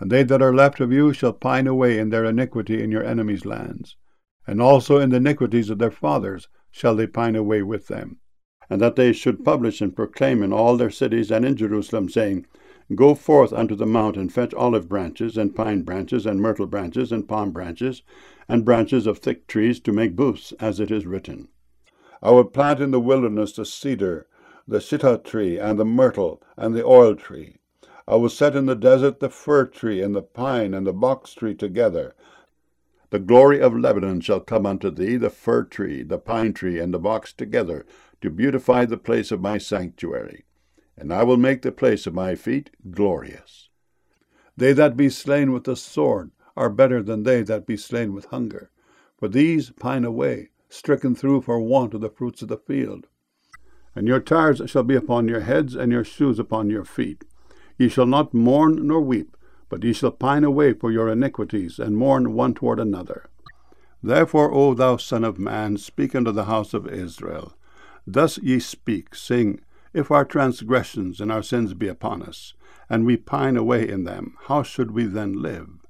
And they that are left of you shall pine away in their iniquity in your enemies' lands. And also in the iniquities of their fathers shall they pine away with them. And that they should publish and proclaim in all their cities and in Jerusalem, saying, Go forth unto the mount, and fetch olive branches, and pine branches, and myrtle branches, and palm branches, and branches of thick trees, to make booths, as it is written. I will plant in the wilderness the cedar, the shittah tree, and the myrtle, and the oil tree. I will set in the desert the fir tree, and the pine, and the box tree together. The glory of Lebanon shall come unto thee, the fir tree, the pine tree, and the box together, to beautify the place of my sanctuary. And I will make the place of my feet glorious. They that be slain with the sword are better than they that be slain with hunger. For these pine away, stricken through for want of the fruits of the field. And your tires shall be upon your heads, and your shoes upon your feet. Ye shall not mourn nor weep, but ye shall pine away for your iniquities, and mourn one toward another. Therefore, O thou Son of Man, speak unto the house of Israel. Thus ye speak, saying, If our transgressions and our sins be upon us, and we pine away in them, how should we then live?